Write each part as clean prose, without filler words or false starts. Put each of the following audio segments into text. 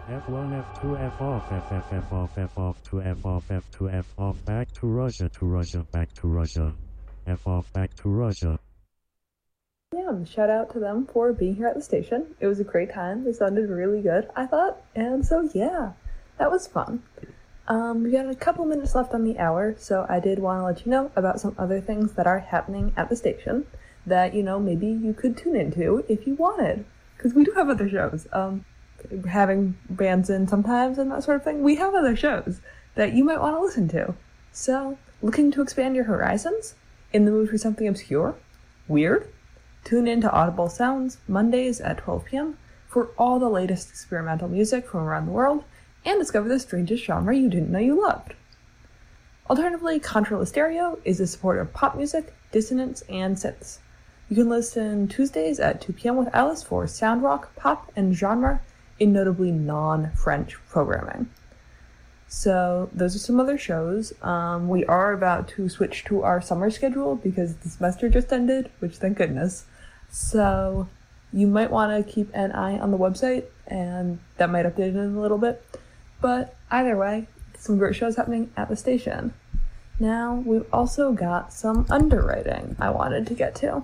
F1, F2, F off, F off, F off, to F off, F2, F off, back to Russia, back to Russia, F off, back to Russia. Yeah, shout out to them for being here at the station. It was a great time. They sounded really good, I thought. And so, yeah, that was fun. We got a couple minutes left on the hour, so I did want to let you know about some other things that are happening at the station that, maybe you could tune into if you wanted. Because we do have other shows. Having bands in sometimes and that sort of thing, we have other shows that you might want to listen to. So, looking to expand your horizons? In the mood for something obscure? Weird? Tune in to Audible Sounds Mondays at 12 p.m. for all the latest experimental music from around the world and discover the strangest genre you didn't know you loved. Alternatively, Contra Stereo is a supporter of pop music, dissonance, and synths. You can listen Tuesdays at 2 p.m. with Alice for sound rock, pop, and genre in notably non-French programming. So those are some other shows. We are about to switch to our summer schedule because the semester just ended, which thank goodness. So you might want to keep an eye on the website, and that might update in a little bit. But either way, some great shows happening at the station. Now, we've also got some underwriting I wanted to get to.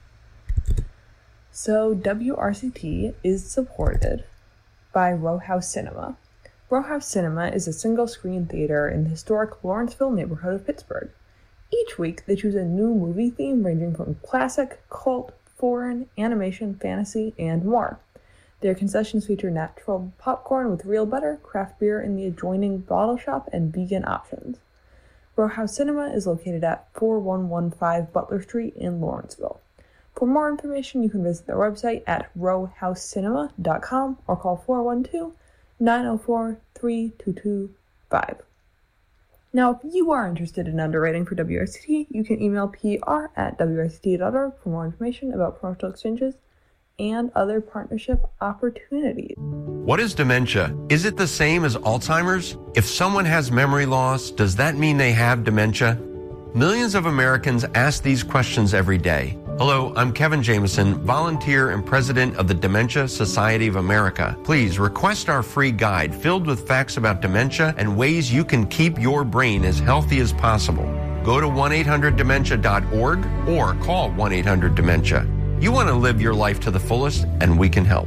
So WRCT is supported by Row House Cinema. Row House Cinema is a single-screen theater in the historic Lawrenceville neighborhood of Pittsburgh. Each week, they choose a new movie theme ranging from classic, cult, foreign, animation, fantasy, and more. Their concessions feature natural popcorn with real butter, craft beer in the adjoining bottle shop, and vegan options. Row House Cinema is located at 4115 Butler Street in Lawrenceville. For more information, you can visit their website at rowhousecinema.com or call 412-904-3225. Now, if you are interested in underwriting for WRCT, you can email pr@wrct.org for more information about promotional exchanges and other partnership opportunities. What is dementia? Is it the same as Alzheimer's? If someone has memory loss, does that mean they have dementia? Millions of Americans ask these questions every day. Hello, I'm Kevin Jameson, volunteer and president of the Dementia Society of America. Please request our free guide filled with facts about dementia and ways you can keep your brain as healthy as possible. Go to 1-800-DEMENTIA.org or call 1-800-DEMENTIA. You want to live your life to the fullest, and we can help.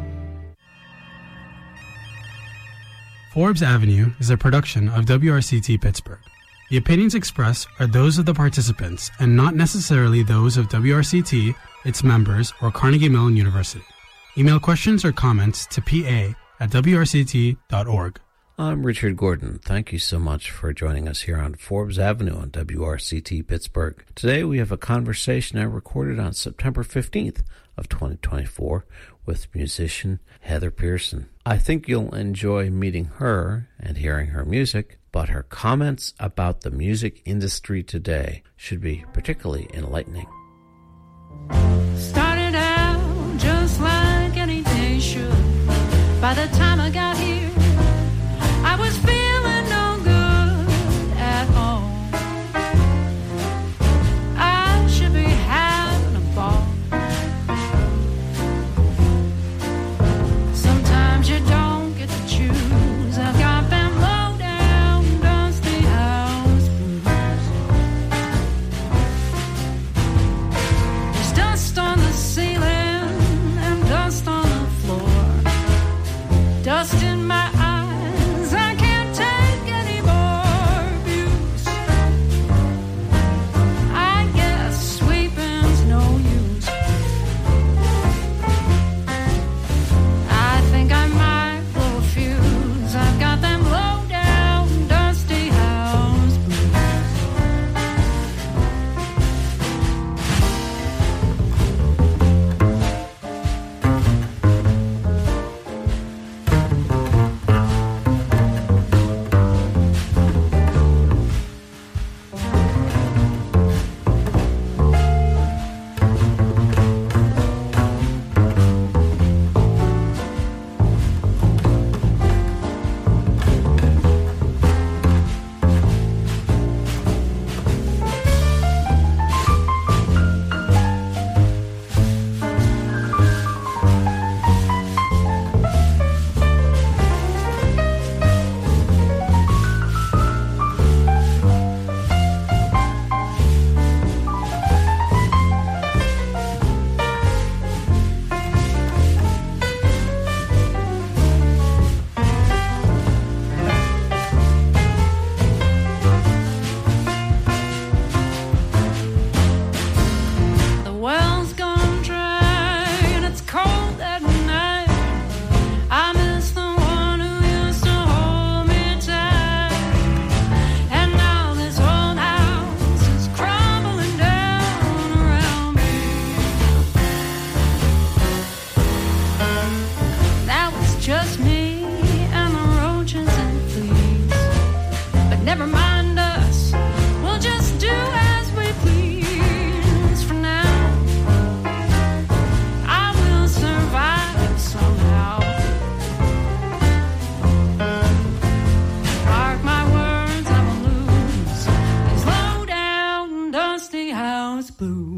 Forbes Avenue is a production of WRCT Pittsburgh. The opinions expressed are those of the participants and not necessarily those of WRCT, its members, or Carnegie Mellon University. Email questions or comments to pa@wrct.org. I'm Richard Gordon. Thank you so much for joining us here on Forbes Avenue on WRCT Pittsburgh. Today we have a conversation I recorded on September 15th of 2024 with musician Heather Pearson. I think you'll enjoy meeting her and hearing her music, but her comments about the music industry today should be particularly enlightening. Started out just like any day should. By the time I got here, I was feeling no good at all. I should be having a ball. Sometimes you don't get to choose. I've got them low down, dusty house blues.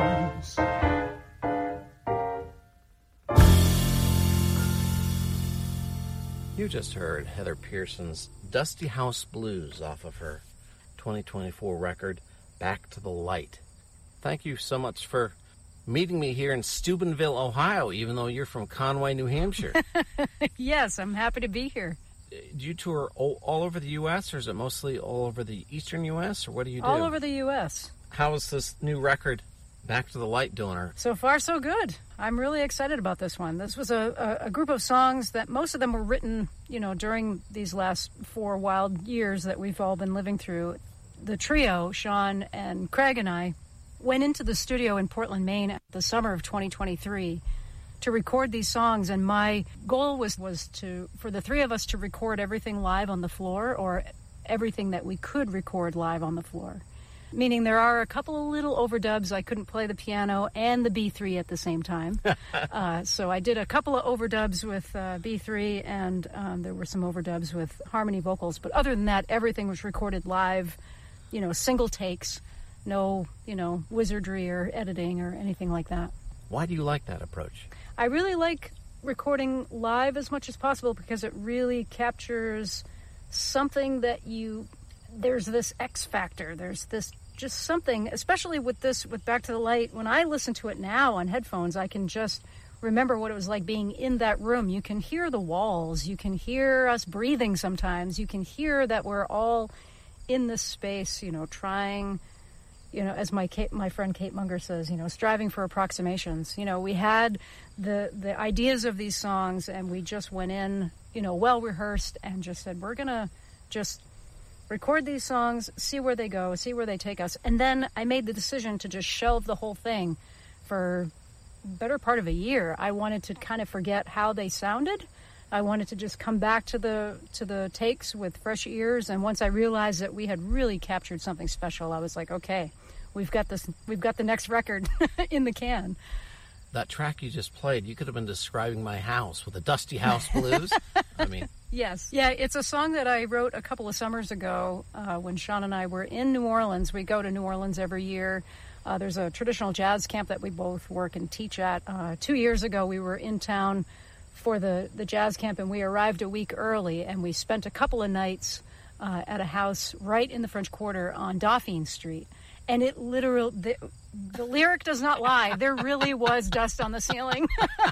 You just heard Heather Pearson's Dusty House Blues off of her 2024 record, Back to the Light. Thank you so much for meeting me here in Steubenville, Ohio, even though you're from Conway, New Hampshire. Yes, I'm happy to be here. Do you tour all over the U.S., or is it mostly all over the eastern U.S., or what do you do? All over the U.S. How is this new record, Back to the Light, doing? So far, so good. I'm really excited about this one. This was a group of songs that most of them were written, during these last 4 wild years that we've all been living through. The trio, Sean and Craig and I, went into the studio in Portland, Maine, the summer of 2023 to record these songs. And my goal was for the three of us to record everything live on the floor, or everything that we could record live on the floor. Meaning there are a couple of little overdubs. I couldn't play the piano and the B3 at the same time. So I did a couple of overdubs with B3, and there were some overdubs with harmony vocals. But other than that, everything was recorded live, single takes, no, wizardry or editing or anything like that. Why do you like that approach? I really like recording live as much as possible because it really captures something that there's this X factor. There's this just something, especially with Back to the Light. When I listen to it now on headphones, I can just remember what it was like being in that room. You can hear the walls. You can hear us breathing sometimes. You can hear that we're all in this space, trying, as my friend Kate Munger says, striving for approximations. We had the ideas of these songs, and we just went in, well rehearsed, and just said, we're going to just record these songs, see where they go, see where they take us. And then I made the decision to just shelve the whole thing for the better part of a year. I wanted to kind of forget how they sounded. I wanted to just come back to the takes with fresh ears. And once I realized that we had really captured something special, I was like, okay, we've got the next record in the can. That track you just played, you could have been describing my house with the Dusty House Blues. I mean... Yes. Yeah, it's a song that I wrote a couple of summers ago when Sean and I were in New Orleans. We go to New Orleans every year. There's a traditional jazz camp that we both work and teach at. 2 years ago, we were in town for the jazz camp, and we arrived a week early, and we spent a couple of nights at a house right in the French Quarter on Dauphine Street. And it literally, the lyric does not lie. There really was dust on the ceiling.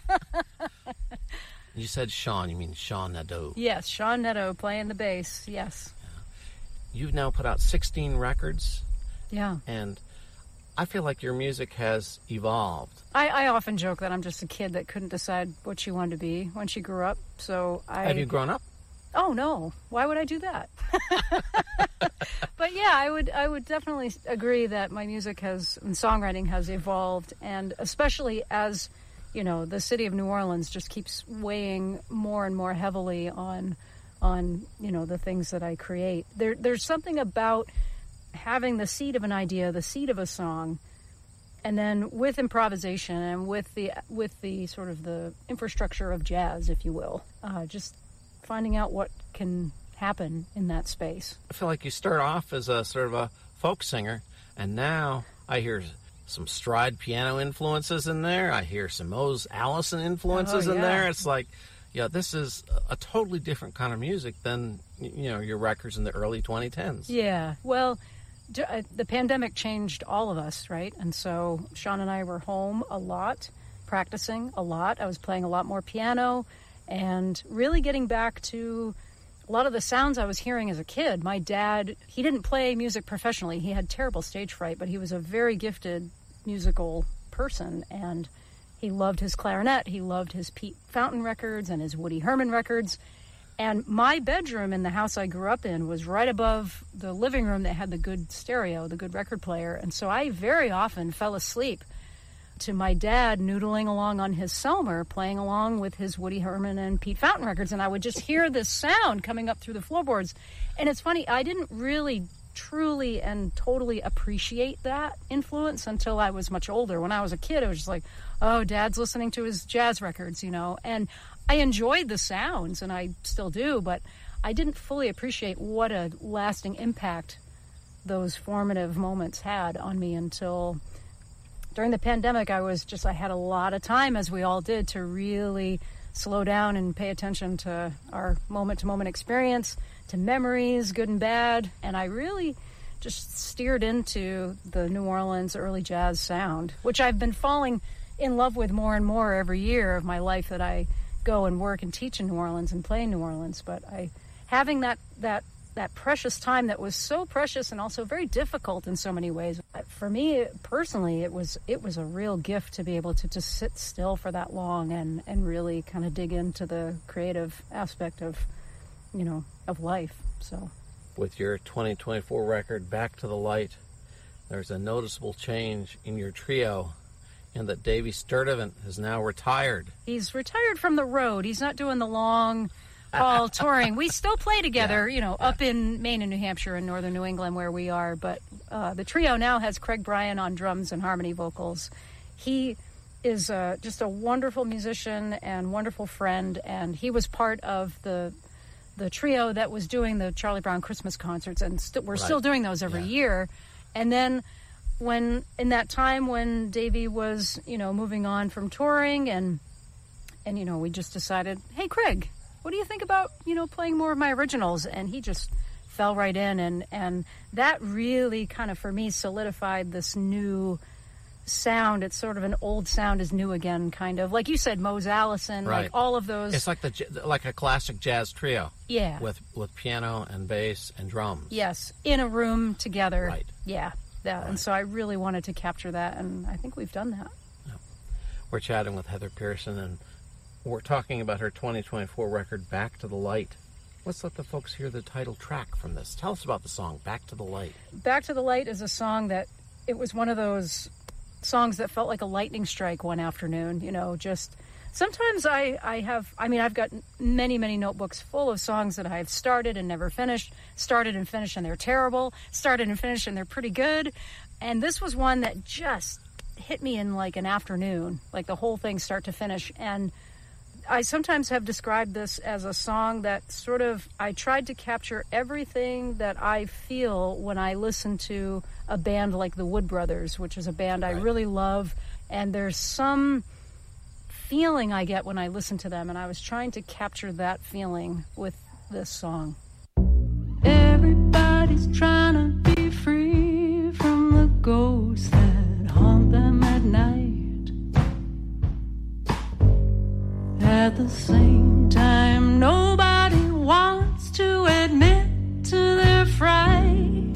You said Sean, you mean Sean Nadeau. Yes, Sean Nadeau playing the bass, yes. Yeah. You've now put out 16 records. Yeah. And I feel like your music has evolved. I often joke that I'm just a kid that couldn't decide what she wanted to be when she grew up. Have you grown up? Oh, no. Why would I do that? But yeah, I would definitely agree that my music and songwriting has evolved, and especially as... the city of New Orleans just keeps weighing more and more heavily on the things that I create. There's something about having the seed of an idea, the seed of a song, and then with improvisation and with the sort of the infrastructure of jazz, if you will, just finding out what can happen in that space. I feel like you start off as a sort of a folk singer, and now I hear some stride piano influences in there. I hear some Mose Allison influences in there. It's like, this is a totally different kind of music than, your records in the early 2010s. Yeah, well, the pandemic changed all of us, right? And so Sean and I were home a lot, practicing a lot. I was playing a lot more piano and really getting back to a lot of the sounds I was hearing as a kid. My dad, he didn't play music professionally. He had terrible stage fright, but he was a very gifted musical person, and he loved his clarinet. He loved his Pete Fountain records and his Woody Herman records. And my bedroom in the house I grew up in was right above the living room that had the good stereo, the good record player. And so I very often fell asleep to my dad noodling along on his Selmer, playing along with his Woody Herman and Pete Fountain records, and I would just hear this sound coming up through the floorboards. And it's funny, I didn't really truly and totally appreciate that influence until I was much older. When I was a kid, it was just like, oh, Dad's listening to his jazz records, and I enjoyed the sounds, and I still do, but I didn't fully appreciate what a lasting impact those formative moments had on me until during the pandemic, I had a lot of time, as we all did, to really slow down and pay attention to our moment-to-moment experience, to memories, good and bad. And I really just steered into the New Orleans early jazz sound, which I've been falling in love with more and more every year of my life that I go and work and teach in New Orleans and play in New Orleans. But having that precious time that was so precious and also very difficult in so many ways. For me personally, it was a real gift to be able to just sit still for that long and really kind of dig into the creative aspect of life. So With your 2024 record, Back to the Light, there's a noticeable change in your trio, and that Davey Sturdivant is now retired. He's retired from the road. He's not doing the long haul touring. We still play together, up in Maine and New Hampshire and northern New England where we are. But the trio now has Craig Bryan on drums and harmony vocals. He is just a wonderful musician and wonderful friend, and he was part of the trio that was doing the Charlie Brown Christmas concerts, and we're still doing those every year. And then in that time when Davey was, moving on from touring and we just decided, hey, Craig, what do you think about, playing more of my originals? And he just fell right in, and that really kind of, for me, solidified this new sound. It's sort of an old sound is new again, kind of. Like you said, Mose Allison, like all of those. It's like a classic jazz trio. Yeah. With piano and bass and drums. Yes, in a room together. Right. Yeah. Right. And so I really wanted to capture that, and I think we've done that. Yeah. We're chatting with Heather Pearson, and we're talking about her 2024 record, Back to the Light. Let's let the folks hear the title track from this. Tell us about the song, Back to the Light. Back to the Light is a song that, it was one of those songs that felt like a lightning strike one afternoon, just sometimes I've got many, many notebooks full of songs that I've started and never finished, started and finished and they're terrible, started and finished and they're pretty good. And this was one that just hit me in like an afternoon, like the whole thing start to finish. And I sometimes have described this as a song that I tried to capture everything that I feel when I listen to a band like the Wood Brothers, which is a band I really love. And there's some feeling I get when I listen to them, and I was trying to capture that feeling with this song. Everybody's trying to be free from the ghosts that haunt them at night. At the same time, nobody wants to admit to their fright.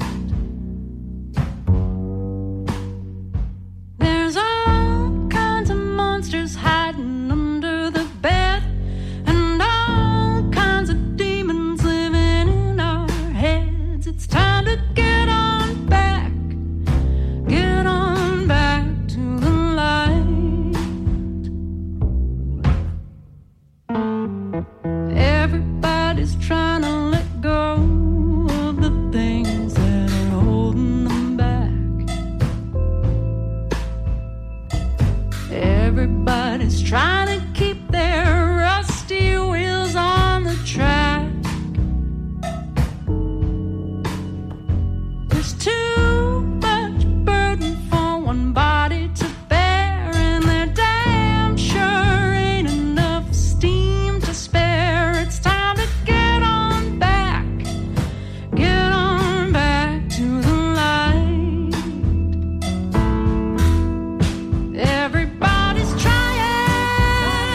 There's all kinds of monsters hiding under the bed, and all kinds of demons living in our heads. It's time to get on back to the light. Everybody's trying to let go of the things that are holding them back. Everybody's trying to keep their rusty wheels on the track. There's too much burden for one body to bear, and there damn sure ain't enough steam to spare. It's time to get on back to the light. Everybody's trying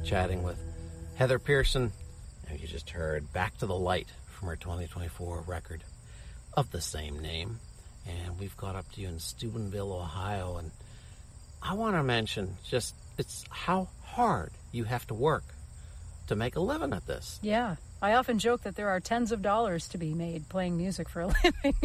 chatting with Heather Pearson, and you just heard Back to the Light from her 2024 record of the same name. And we've got up to you in Steubenville, Ohio, and I want to mention just it's how hard you have to work to make a living at this. Yeah. I often joke that there are tens of dollars to be made playing music for a living.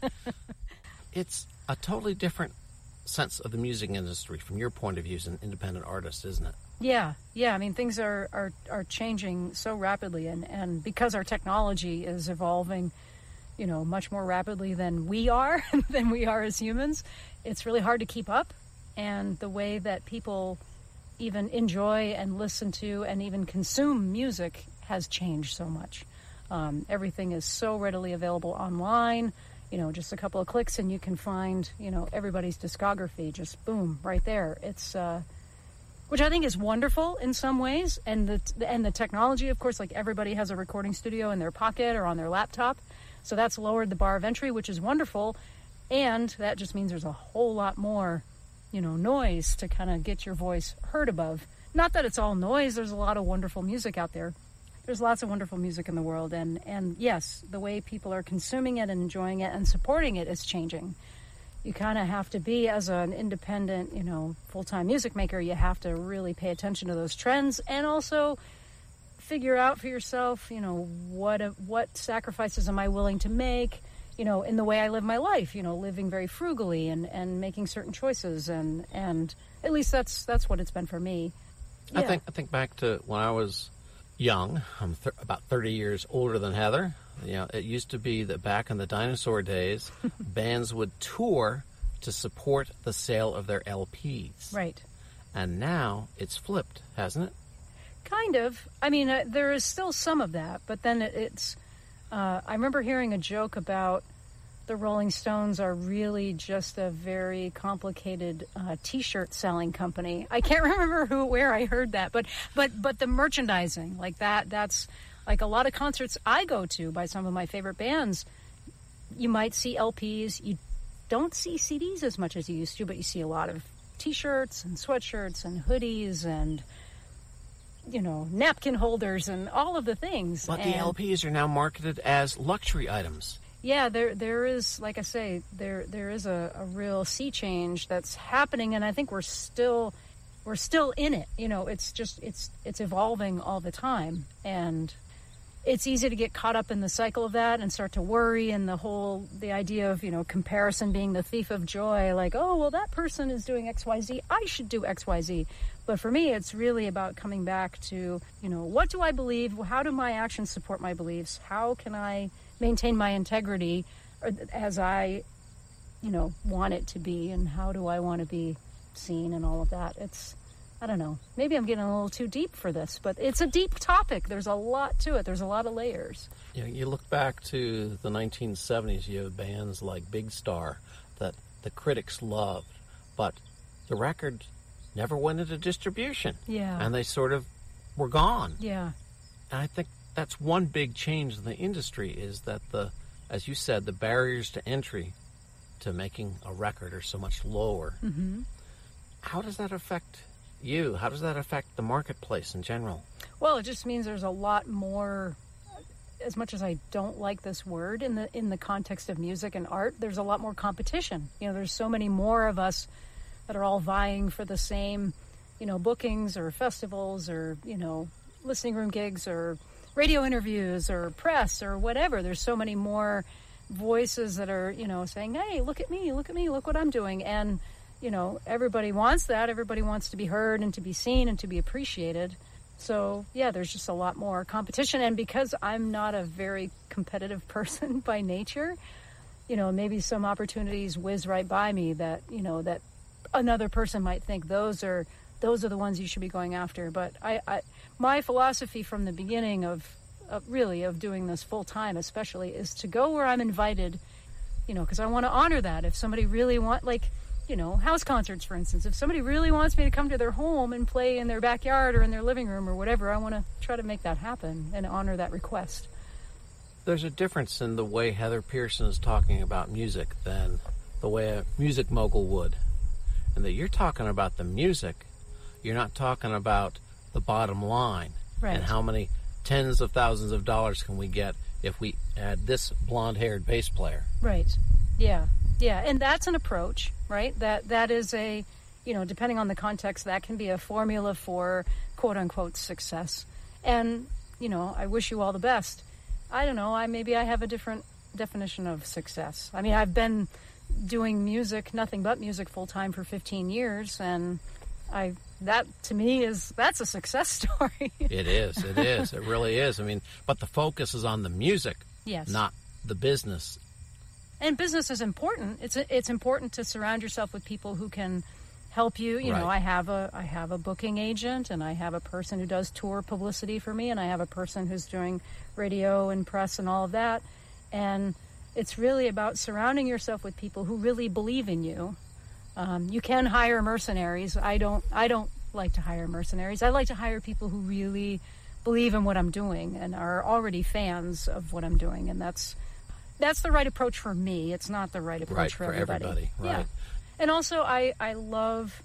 It's a totally different sense of the music industry from your point of view as an independent artist, isn't it? Yeah. I mean, things are changing so rapidly, and because our technology is evolving, much more rapidly than we are as humans, it's really hard to keep up. And the way that people even enjoy and listen to and even consume music has changed so much. Everything is so readily available online. Just a couple of clicks and you can find, everybody's discography, just boom, right there. It's, which I think is wonderful in some ways. And the technology, of course, like everybody has a recording studio in their pocket or on their laptop. So that's lowered the bar of entry, which is wonderful. And that just means there's a whole lot more, noise to kind of get your voice heard above. Not that it's all noise. There's a lot of wonderful music out there. There's lots of wonderful music in the world. And yes, the way people are consuming it and enjoying it and supporting it is changing. You kind of have to be, as an independent, full-time music maker, you have to really pay attention to those trends and also figure out for yourself, what sacrifices am I willing to make, in the way I live my life, living very frugally and making certain choices. And at least that's what it's been for me. Yeah. I think back to when I was young. I'm about 30 years older than Heather. It used to be that back in the dinosaur days, bands would tour to support the sale of their LPs. Right. And now it's flipped, hasn't it? Kind of. I mean, there is still some of that, but then it's... I remember hearing a joke about the Rolling Stones are really just a very complicated T-shirt selling company. I can't remember where I heard that, but the merchandising, like that's like a lot of concerts I go to by some of my favorite bands. You might see LPs. You don't see CDs as much as you used to, but you see a lot of T-shirts and sweatshirts and hoodies and napkin holders and all of the things. But the LPs are now marketed as luxury items. Yeah, there is, like I say, there is a real sea change that's happening, and I think we're still in it. It's evolving all the time, and it's easy to get caught up in the cycle of that and start to worry, and the idea of comparison being the thief of joy. Like, oh well, that person is doing XYZ, I should do XYZ. But for me, it's really about coming back to, what do I believe? How do my actions support my beliefs? How can I maintain my integrity as I, want it to be? And how do I want to be seen and all of that? I don't know. Maybe I'm getting a little too deep for this, but it's a deep topic. There's a lot to it. There's a lot of layers. You look back to the 1970s, you have bands like Big Star that the critics loved, but the record never went into distribution. Yeah. And they sort of were gone. Yeah. And I think that's one big change in the industry is that as you said, the barriers to entry to making a record are so much lower. Mm-hmm. How does that affect you? How does that affect the marketplace in general? Well, it just means there's a lot more, as much as I don't like this word in the context of music and art, there's a lot more competition. There's so many more of us that are all vying for the same, bookings or festivals or, listening room gigs or radio interviews or press or whatever. There's so many more voices that are, saying, hey, look at me, look what I'm doing. And, everybody wants that. Everybody wants to be heard and to be seen and to be appreciated. So, yeah, there's just a lot more competition. And because I'm not a very competitive person by nature, maybe some opportunities whiz right by me that, that another person might think those are the ones you should be going after. But my philosophy from the beginning of doing this full time, especially, is to go where I'm invited, because I want to honor that. If somebody really house concerts, for instance, if somebody really wants me to come to their home and play in their backyard or in their living room or whatever, I want to try to make that happen and honor that request. There's a difference in the way Heather Pearson is talking about music than the way a music mogul would. And that you're talking about the music, you're not talking about the bottom line. Right. And how many tens of thousands of dollars can we get if we add this blonde-haired bass player? Right. Yeah. Yeah. And that's an approach, right? That is a, depending on the context, that can be a formula for quote-unquote success. And, I wish you all the best. I don't know. Maybe I have a different definition of success. I mean, I've been doing music, nothing but music, full-time for 15 years, and that to me that's a success story. It is. It really is. I mean, but the focus is on the music, yes, not the business. And business is important. It's important to surround yourself with people who can help you. You know, I have a booking agent, and I have a person who does tour publicity for me, and I have a person who's doing radio and press and all of that. And it's really about surrounding yourself with people who really believe in you. You can hire mercenaries. I don't like to hire mercenaries. I like to hire people who really believe in what I'm doing and are already fans of what I'm doing. And that's the right approach for me. It's not the right approach for everybody. Right. Yeah. And also I love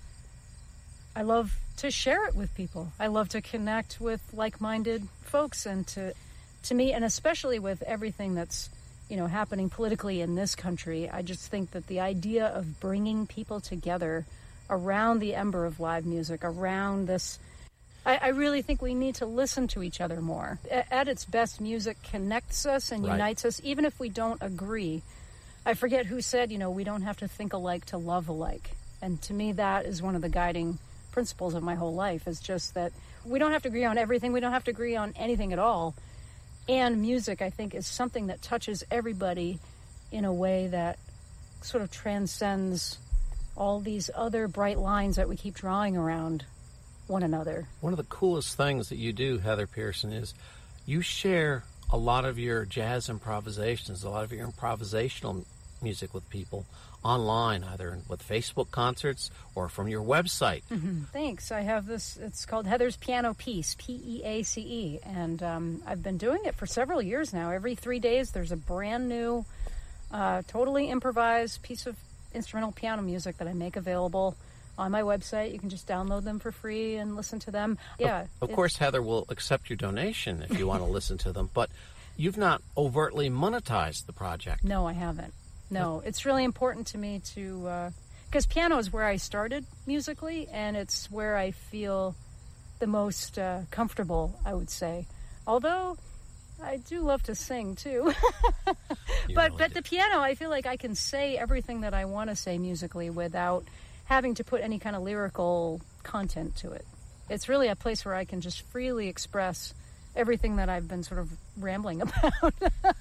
to share it with people. I love to connect with like-minded folks, and to me, and especially with everything that's happening politically in this country, I just think that the idea of bringing people together around the ember of live music, around this, I really think we need to listen to each other more. At its best, music connects us and unites us, even if we don't agree. I forget who said, we don't have to think alike to love alike. And to me, that is one of the guiding principles of my whole life, is just that we don't have to agree on everything. We don't have to agree on anything at all. And music, I think, is something that touches everybody in a way that sort of transcends all these other bright lines that we keep drawing around one another. One of the coolest things that you do, Heather Pearson, is you share a lot of your jazz improvisations, a lot of your improvisational music with people online, either with Facebook concerts or from your website. Mm-hmm. Thanks. I have this, it's called Heather's Piano Piece, P-E-A-C-E, and I've been doing it for several years now. Every 3 days there's a brand new, totally improvised piece of instrumental piano music that I make available on my website. You can just download them for free and listen to them. Yeah. Of course, Heather will accept your donation if you want to listen to them, but you've not overtly monetized the project. No, I haven't. No, it's really important to me to, because piano is where I started musically, and it's where I feel the most comfortable, I would say. Although I do love to sing too. But the piano, I feel like I can say everything that I want to say musically without having to put any kind of lyrical content to it. It's really a place where I can just freely express everything that I've been sort of rambling about.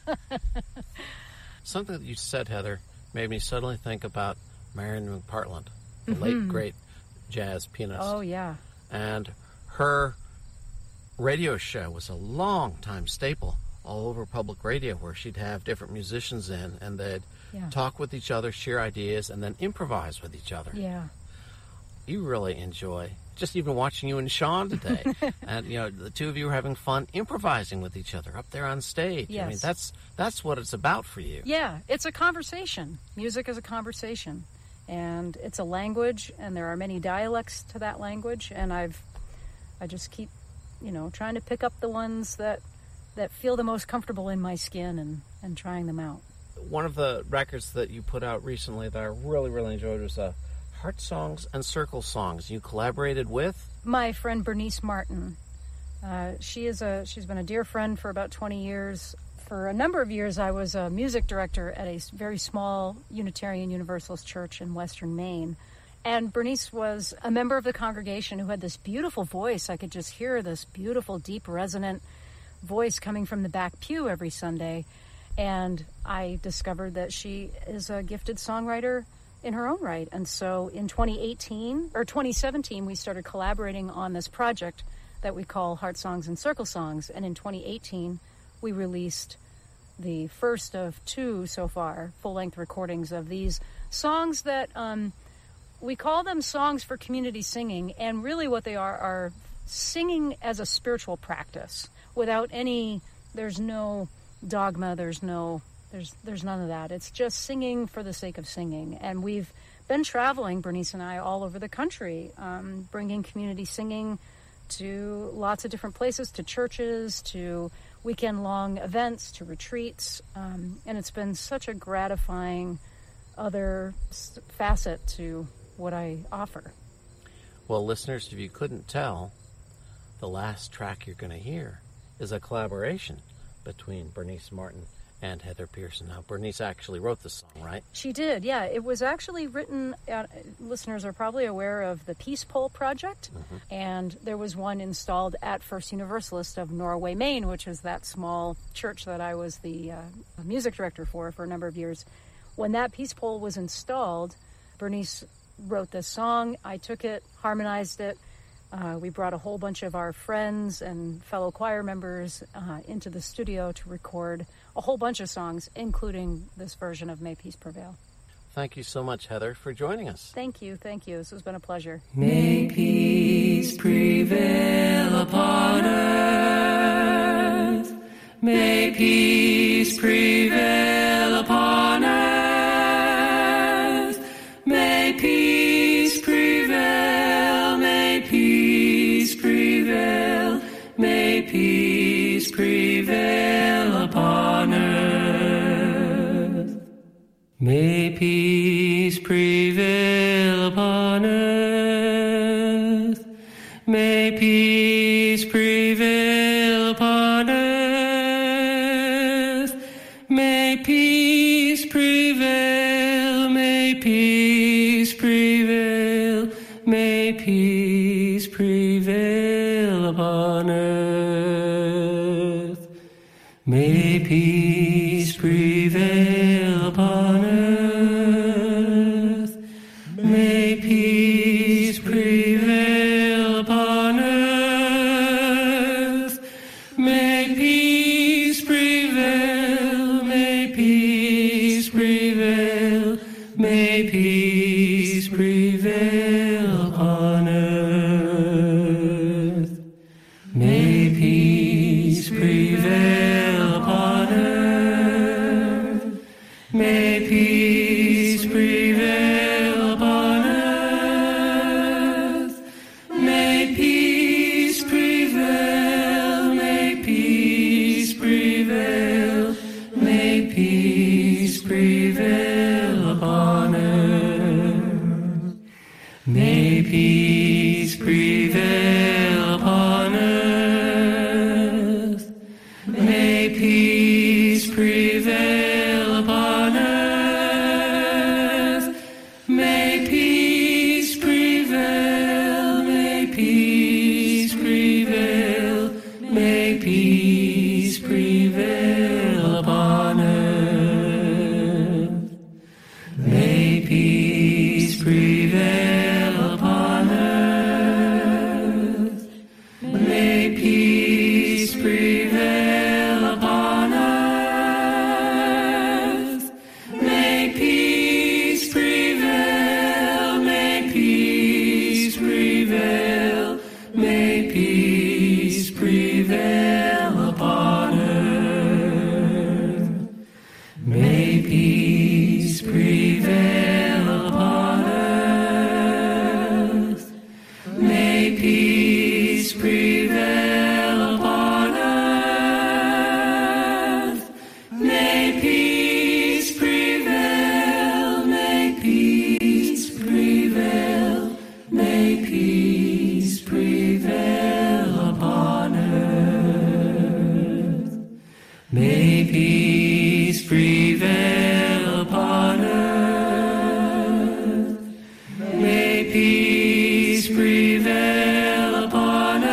Something that you said, Heather, made me suddenly think about Marian McPartland, the late, great jazz pianist. Oh, yeah. And her radio show was a long-time staple all over public radio, where she'd have different musicians in, and they'd talk with each other, share ideas, and then improvise with each other. Yeah. You really enjoy just even watching you and Sean today. And, the two of you are having fun improvising with each other up there on stage. Yes. I mean, that's what it's about for you. Yeah, it's a conversation. Music is a conversation. And it's a language, and there are many dialects to that language. And I just keep, trying to pick up the ones that feel the most comfortable in my skin and trying them out. One of the records that you put out recently that I really, really enjoyed was Heart Songs and Circle Songs. You collaborated with? My friend Bernice Martin. She's been a dear friend for about 20 years. For a number of years, I was a music director at a very small Unitarian Universalist church in Western Maine. And Bernice was a member of the congregation who had this beautiful voice. I could just hear this beautiful, deep, resonant voice coming from the back pew every Sunday. And I discovered that she is a gifted songwriter in her own right. And so in 2017, we started collaborating on this project that we call Heart Songs and Circle Songs. And in 2018, we released the first of 2 so far full-length recordings of these songs that we call them songs for community singing. And really what they are singing as a spiritual practice without there's no dogma, there's none of that. It's just singing for the sake of singing. And we've been traveling, Bernice and I, all over the country, bringing community singing to lots of different places, to churches, to weekend-long events, to retreats, and it's been such a gratifying other facet to what I offer. Well, listeners, if you couldn't tell, the last track you're going to hear is a collaboration between Bernice Martin and Heather Pearson. Now, Bernice actually wrote this song, right? She did, yeah. It was actually written, listeners are probably aware of the Peace Pole Project, and there was one installed at First Universalist of Norway, Maine, which is that small church that I was the music director for a number of years. When that Peace Pole was installed, Bernice wrote this song. I took it, harmonized it. We brought a whole bunch of our friends and fellow choir members into the studio to record a whole bunch of songs, including this version of May Peace Prevail. Thank you so much, Heather, for joining us. Thank you. This has been a pleasure. May peace prevail upon earth. May peace prevail upon earth. May peace prevail. May peace prevail. May peace prevail upon earth. May peace prevail upon earth. May peace prevail upon earth. May peace prevail. May peace prevail. May peace prevail upon earth. May peace prevail upon earth. May peace prevail upon earth. May peace prevail. May peace prevail. May peace prevail upon earth. May peace prevail upon earth. May peace prevail upon earth. May peace prevail. May peace prevail. May peace prevail upon earth. May peace prevail upon earth. May peace prevail upon earth. May peace prevail. May peace prevail. May peace prevail upon earth. May peace prevail upon earth. May peace prevail upon earth. May peace prevail. May peace prevail. May peace prevail upon earth. May peace prevail upon earth. May peace prevail upon earth. May peace prevail. May peace prevail. May peace prevail upon earth. May peace prevail upon earth. May peace prevail upon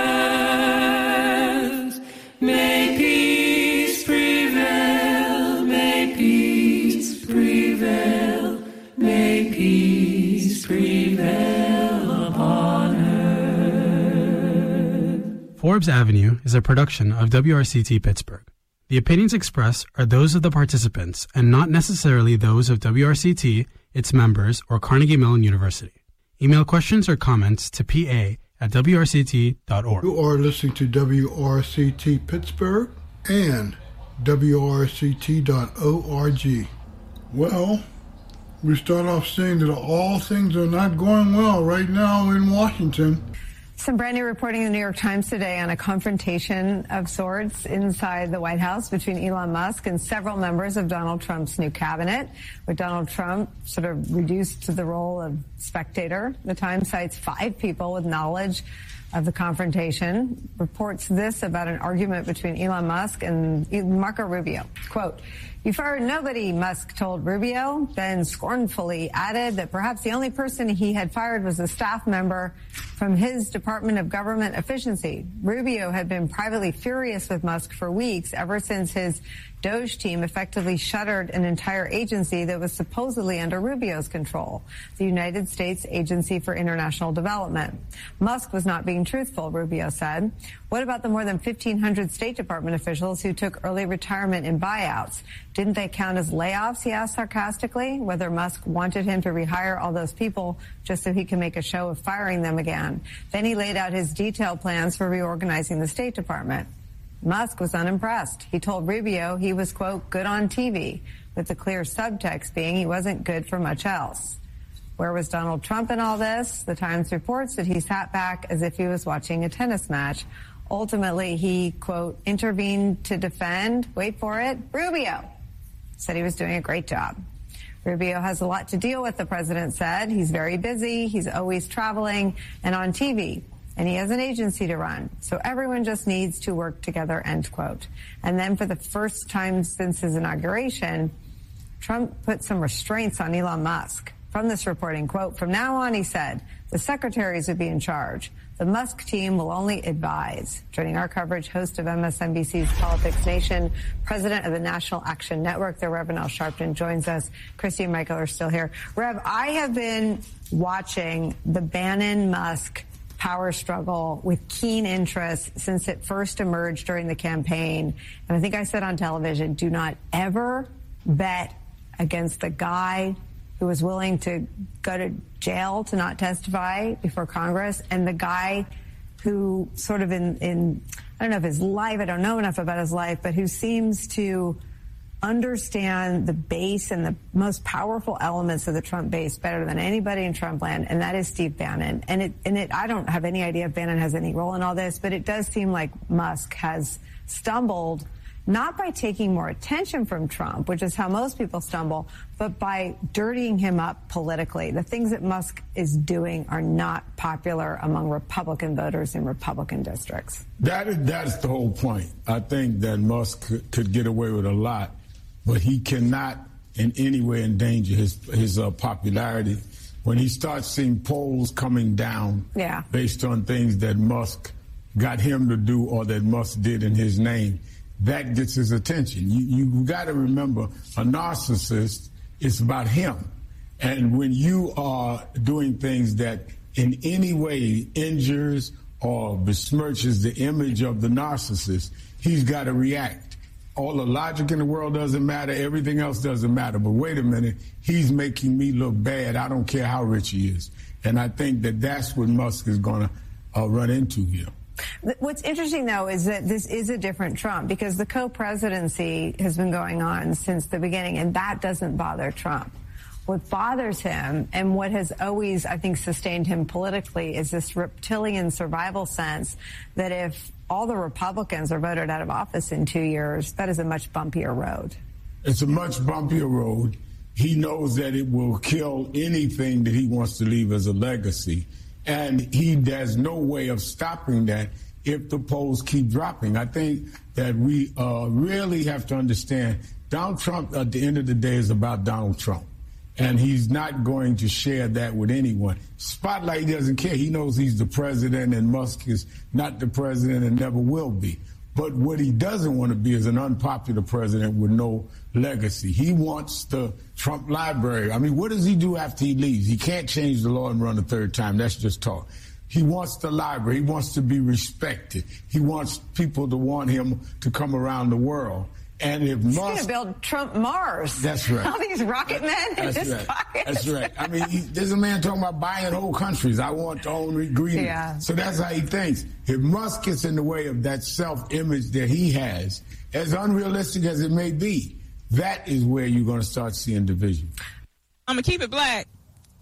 earth. May peace prevail. May peace prevail. May peace prevail upon earth. Forbes Avenue is a production of WRCT Pittsburgh. The opinions expressed are those of the participants and not necessarily those of WRCT, its members, or Carnegie Mellon University. Email questions or comments to pa@wrct.org. You are listening to WRCT Pittsburgh and WRCT.org. Well, we start off saying that all things are not going well right now in Washington. Some brand new reporting in the New York Times today on a confrontation of sorts inside the White House between Elon Musk and several members of Donald Trump's new cabinet, with Donald Trump sort of reduced to the role of spectator. The Times cites 5 people with knowledge of the confrontation, reports this about an argument between Elon Musk and Marco Rubio. Quote, "You fired nobody," Musk told Rubio, then scornfully added that perhaps the only person he had fired was a staff member from his Department of Government Efficiency. Rubio had been privately furious with Musk for weeks, ever since his Doge team effectively shuttered an entire agency that was supposedly under Rubio's control, the United States Agency for International Development. Musk was not being truthful, Rubio said. What about the more than 1,500 State Department officials who took early retirement in buyouts? Didn't they count as layoffs, he asked sarcastically, whether Musk wanted him to rehire all those people just so he can make a show of firing them again. Then he laid out his detailed plans for reorganizing the State Department. Musk was unimpressed. He told Rubio he was, quote, good on TV, with the clear subtext being he wasn't good for much else. Where was Donald Trump in all this? The Times reports that he sat back as if he was watching a tennis match. Ultimately, he, quote, intervened to defend, wait for it, Rubio. Said he was doing a great job. Rubio has a lot to deal with, the president said. He's very busy. He's always traveling and on TV. And he has an agency to run. So everyone just needs to work together, end quote. And then for the first time since his inauguration, Trump put some restraints on Elon Musk. From this reporting, quote, from now on, he said, the secretaries would be in charge. The Musk team will only advise. Joining our coverage, host of MSNBC's Politics Nation, president of the National Action Network, the Reverend Al Sharpton, joins us. Christy and Michael are still here. Rev, I have been watching the Bannon-Musk power struggle with keen interest since it first emerged during the campaign. And I think I said on television, do not ever bet against the guy who was willing to go to jail to not testify before Congress, and the guy who sort of in I don't know if his life, I don't know enough about his life, but who seems to understand the base and the most powerful elements of the Trump base better than anybody in Trumpland, and that is Steve Bannon. And I don't have any idea if Bannon has any role in all this, but it does seem like Musk has stumbled, not by taking more attention from Trump, which is how most people stumble, but by dirtying him up politically. The things that Musk is doing are not popular among Republican voters in Republican districts. That's the whole point. I think that Musk could get away with a lot, but he cannot in any way endanger his popularity. When he starts seeing polls coming down based on things that Musk got him to do or that Musk did in his name, that gets his attention. You got to remember, a narcissist is about him. And when you are doing things that in any way injures or besmirches the image of the narcissist, he's got to react. All the logic in the world doesn't matter. Everything else doesn't matter. But wait a minute, he's making me look bad. I don't care how rich he is. And I think that that's what Musk is going to run into here. What's interesting, though, is that this is a different Trump, because the co-presidency has been going on since the beginning, and that doesn't bother Trump. What bothers him, and what has always, I think, sustained him politically, is this reptilian survival sense that if all the Republicans are voted out of office in 2 years, that is a much bumpier road. It's a much bumpier road. He knows that it will kill anything that he wants to leave as a legacy. And he has no way of stopping that if the polls keep dropping. I think that we really have to understand Donald Trump, at the end of the day, is about Donald Trump. And he's not going to share that with anyone. Spotlight, he doesn't care. He knows he's the president, and Musk is not the president and never will be. But what he doesn't want to be is an unpopular president with no legacy. He wants the Trump library. I mean, what does he do after he leaves? He can't change the law and run a third time. That's just talk. He wants the library. He wants to be respected. He wants people to want him to come around the world. And if He's Musk going to build Trump Mars. That's right. All these rocket men in his That's pockets. That's right. I mean, there's a man talking about buying whole countries. I want to own ingredients. Yeah. So that's how he thinks. If Musk gets in the way of that self-image that he has, as unrealistic as it may be, that is where you're going to start seeing division. I'm going to keep it black, but I'm going to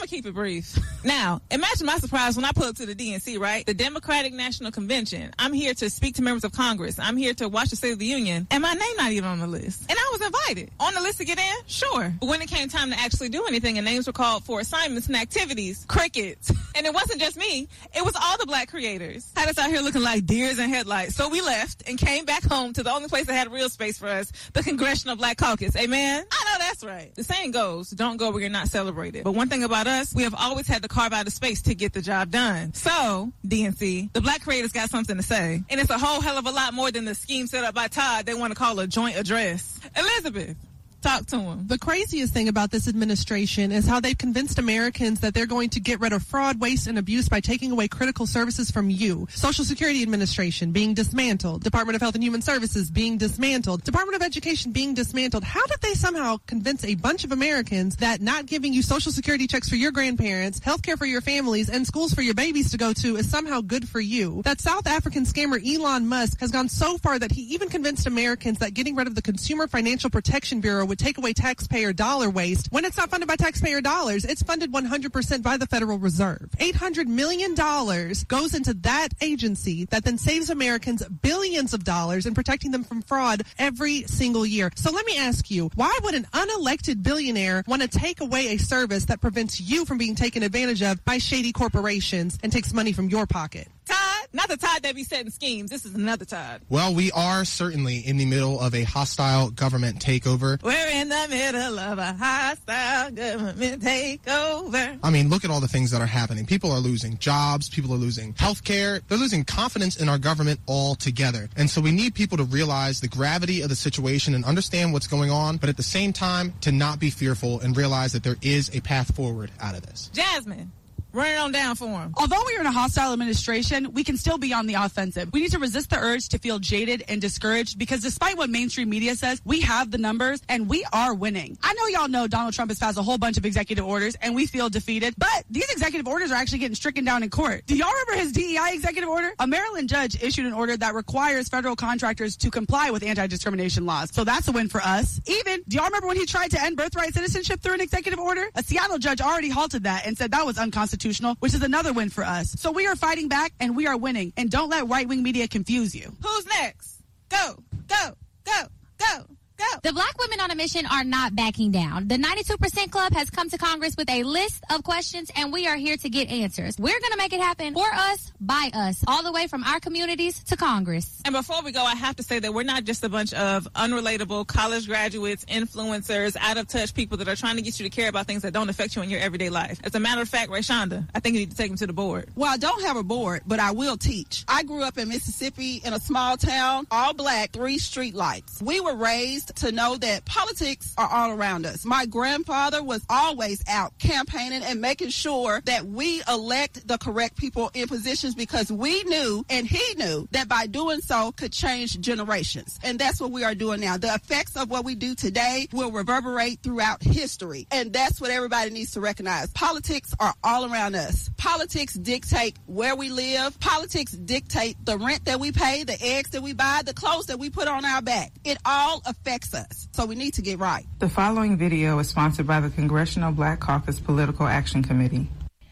keep it brief. Now, imagine my surprise when I pull up to the DNC, right? The Democratic National Convention. I'm here to speak to members of Congress. I'm here to watch the State of the Union. And my name not even on the list. And I was invited. On the list to get in? Sure. But when it came time to actually do anything and names were called for assignments and activities, crickets. And it wasn't just me. It was all the black creators. Had us out here looking like deers in headlights. So we left and came back home to the only place that had real space for us, the Congressional Black Caucus. Amen? I know that's right. The saying goes, don't go where you're not celebrated. But one thing about us, we have always had to carve out a space to get the job done. So, DNC, the black creators got something to say. And it's a whole hell of a lot more than the scheme set up by Todd they want to call a joint address. Elizabeth, talk to him. The craziest thing about this administration is how they've convinced Americans that they're going to get rid of fraud, waste, and abuse by taking away critical services from you. Social Security Administration being dismantled. Department of Health and Human Services being dismantled. Department of Education being dismantled. How did they somehow convince a bunch of Americans that not giving you Social Security checks for your grandparents, health care for your families, and schools for your babies to go to is somehow good for you? That South African scammer Elon Musk has gone so far that he even convinced Americans that getting rid of the Consumer Financial Protection Bureau would take away taxpayer dollar waste when it's not funded by taxpayer dollars. It's funded 100% by the Federal Reserve. $800 million goes into that agency that then saves Americans billions of dollars in protecting them from fraud every single year. So let me ask you, why would an unelected billionaire want to take away a service that prevents you from being taken advantage of by shady corporations and takes money from your pocket? Todd, not the Todd that be setting schemes. This is another Todd. Well, we are certainly in the middle of a hostile government takeover. We're in the middle of a hostile government takeover. I mean, look at all the things that are happening. People are losing jobs. People are losing health care. They're losing confidence in our government altogether. And so we need people to realize the gravity of the situation and understand what's going on, but at the same time, to not be fearful and realize that there is a path forward out of this. Jasmine, run it on down for him. Although we are in a hostile administration, we can still be on the offensive. We need to resist the urge to feel jaded and discouraged because despite what mainstream media says, we have the numbers and we are winning. I know y'all know Donald Trump has passed a whole bunch of executive orders and we feel defeated, but these executive orders are actually getting stricken down in court. Do y'all remember his DEI executive order? A Maryland judge issued an order that requires federal contractors to comply with anti-discrimination laws. So that's a win for us. Even, do y'all remember when he tried to end birthright citizenship through an executive order? A Seattle judge already halted that and said that was unconstitutional, which is another win for us. So we are fighting back and we are winning. And don't let right-wing media confuse you. Who's next? Go, go, go, go. Go. The Black women on a mission are not backing down. The 92% Club has come to Congress with a list of questions, and we are here to get answers. We're going to make it happen for us, by us, all the way from our communities to Congress. And before we go, I have to say that we're not just a bunch of unrelatable college graduates, influencers, out-of-touch people that are trying to get you to care about things that don't affect you in your everyday life. As a matter of fact, Rayshonda, I think you need to take them to the board. Well, I don't have a board, but I will teach. I grew up in Mississippi in a small town, all black, 3 street lights. We were raised to know that politics are all around us. My grandfather was always out campaigning and making sure that we elect the correct people in positions because we knew and he knew that by doing so could change generations. And that's what we are doing now. The effects of what we do today will reverberate throughout history. And that's what everybody needs to recognize. Politics are all around us. Politics dictate where we live. Politics dictate the rent that we pay, the eggs that we buy, the clothes that we put on our back. It all affects us. So we need to get right. The following video is sponsored by the Congressional Black Caucus Political Action Committee.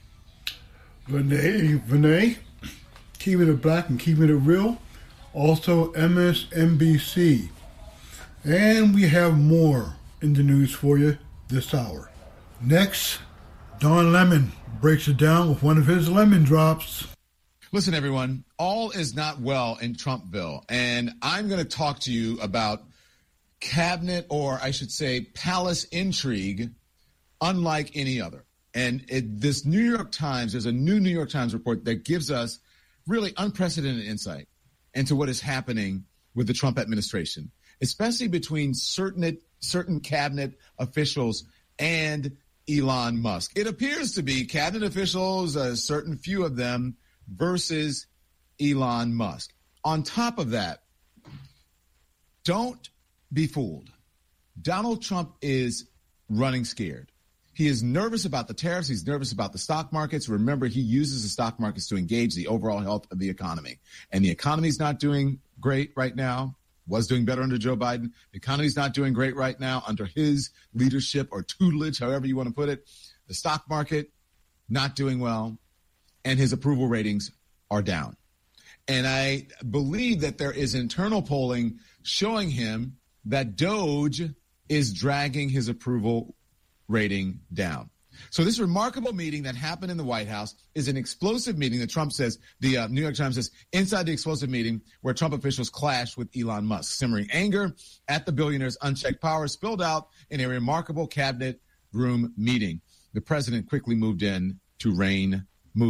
Vinay, keeping it black and keeping it real. Also MSNBC. And we have more in the news for you this hour. Next, Don Lemon breaks it down with one of his lemon drops. Listen, everyone, all is not well in Trumpville. And I'm going to talk to you about cabinet, or I should say palace intrigue, unlike any other. And this New York Times, there's a new New York Times report that gives us really unprecedented insight into what is happening with the Trump administration, especially between certain cabinet officials and Elon Musk. It appears to be cabinet officials, a certain few of them, versus Elon Musk. On top of that, don't be fooled. Donald Trump is running scared. He is nervous about the tariffs. He's nervous about the stock markets. Remember, he uses the stock markets to engage the overall health of the economy. And the economy's not doing great right now. Was doing better under Joe Biden. The economy's not doing great right now under his leadership or tutelage, however you want to put it. The stock market not doing well, and his approval ratings are down. And I believe that there is internal polling showing him that Doge is dragging his approval rating down. So this remarkable meeting that happened in the White House is an explosive meeting that Trump says, the New York Times says, inside the explosive meeting where Trump officials clashed with Elon Musk. Simmering anger at the billionaire's unchecked power spilled out in a remarkable cabinet room meeting. The president quickly moved to rein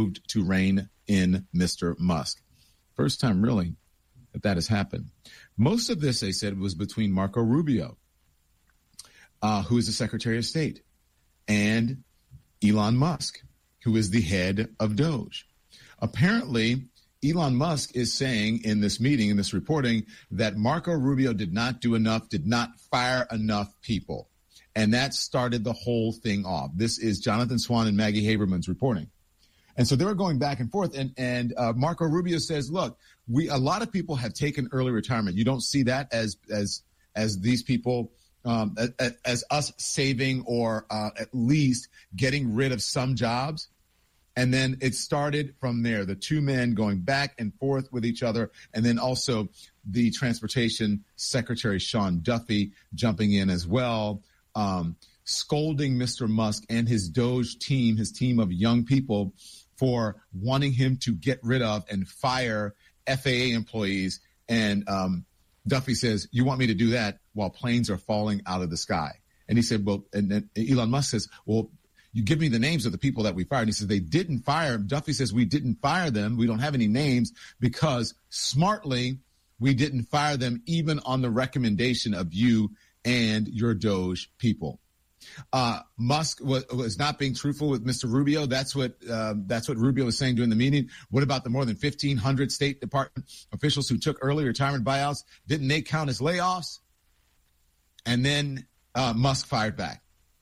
in Mr. Musk. First time, really, that has happened. Most of this, they said, was between Marco Rubio, who is the Secretary of State, and Elon Musk, who is the head of Doge. Apparently, Elon Musk is saying in this meeting, in this reporting, that Marco Rubio did not do enough, did not fire enough people. And that started the whole thing off. This is Jonathan Swan and Maggie Haberman's reporting. And so they were going back and forth. And Marco Rubio says, look, a lot of people have taken early retirement. You don't see that as these people, as us saving or at least getting rid of some jobs. And then it started from there, the two men going back and forth with each other. And then also the Transportation Secretary, Sean Duffy, jumping in as well, scolding Mr. Musk and his Doge team, his team of young people, for wanting him to get rid of and fire FAA employees. And Duffy says, you want me to do that while planes are falling out of the sky? And he said, well, and then Elon Musk says, well, you give me the names of the people that we fired. And he says, they didn't fire him. Duffy says, we didn't fire them. We don't have any names because smartly, we didn't fire them even on the recommendation of you and your Doge people. Musk was not being truthful with Mr. Rubio. That's what Rubio was saying during the meeting. What about the more than 1,500 State Department officials who took early retirement buyouts? Didn't they count as layoffs? And then Musk fired back.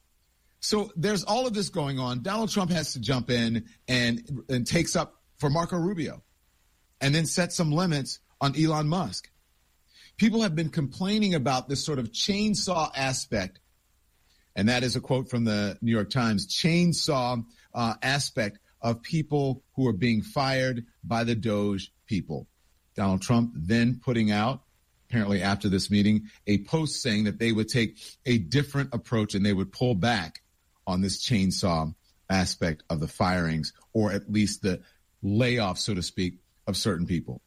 So there's all of this going on. Donald Trump has to jump in and takes up for Marco Rubio and then set some limits on Elon Musk. People have been complaining about this sort of chainsaw aspect. And that is a quote from the New York Times, chainsaw aspect of people who are being fired by the Doge people. Donald Trump then putting out, apparently after this meeting, a post saying that they would take a different approach and they would pull back on this chainsaw aspect of the firings, or at least the layoff, so to speak, of certain people.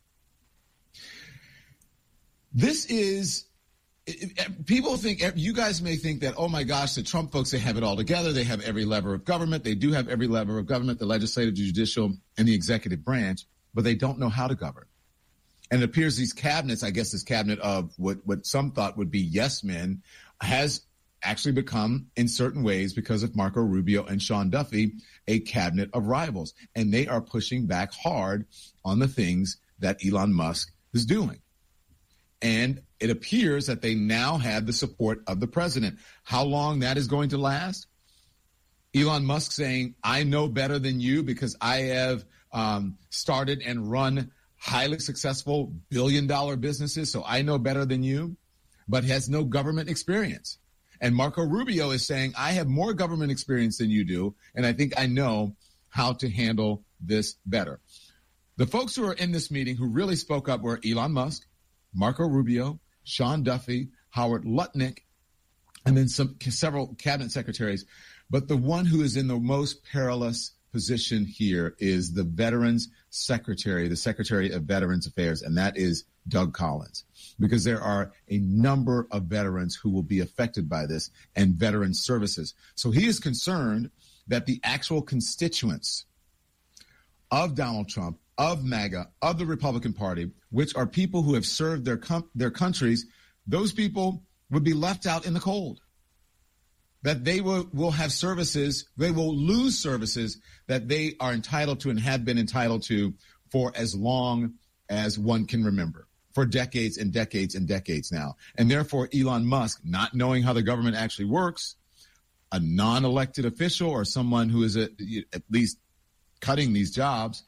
This is... People think, you guys may think that, oh my gosh, the Trump folks, they have it all together. They have every lever of government. They do have every lever of government, the legislative, judicial, and the executive branch, but they don't know how to govern. And it appears these cabinets, I guess this cabinet of what some thought would be yes men, has actually become, in certain ways, because of Marco Rubio and Sean Duffy, a cabinet of rivals. And they are pushing back hard on the things that Elon Musk is doing. And it appears that they now have the support of the president. How long that is going to last? Elon Musk saying, I know better than you because I have started and run highly successful billion-dollar businesses, so I know better than you, but has no government experience. And Marco Rubio is saying, I have more government experience than you do, and I think I know how to handle this better. The folks who are in this meeting who really spoke up were Elon Musk, Marco Rubio, Sean Duffy, Howard Lutnick, and then several cabinet secretaries. But the one who is in the most perilous position here is the Veterans Secretary, the Secretary of Veterans Affairs, and that is Doug Collins, because there are a number of veterans who will be affected by this and veteran services. So he is concerned that the actual constituents of Donald Trump, of MAGA, of the Republican Party, which are people who have served their countries, those people would be left out in the cold. That they will have services, they will lose services that they are entitled to and have been entitled to for as long as one can remember, for decades and decades and decades now. And therefore, Elon Musk, not knowing how the government actually works, a non-elected official or someone who is at least cutting these jobs,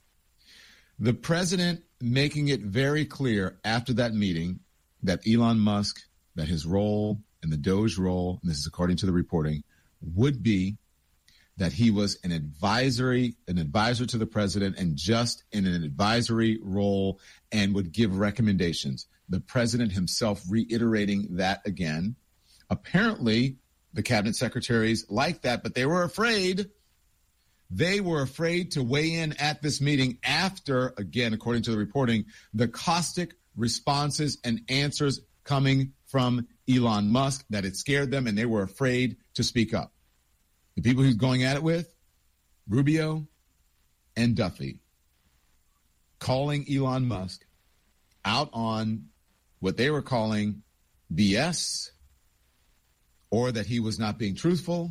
the president making it very clear after that meeting that Elon Musk, that his role and the Doge role, and this is according to the reporting, would be that he was an advisor to the president and just in an advisory role and would give recommendations. The president himself reiterating that again. Apparently, the cabinet secretaries liked that, but they were afraid. They were afraid to weigh in at this meeting after, again, according to the reporting, the caustic responses and answers coming from Elon Musk, that it scared them and they were afraid to speak up. The people he's going at it with, Rubio and Duffy, calling Elon Musk out on what they were calling BS, or that he was not being truthful.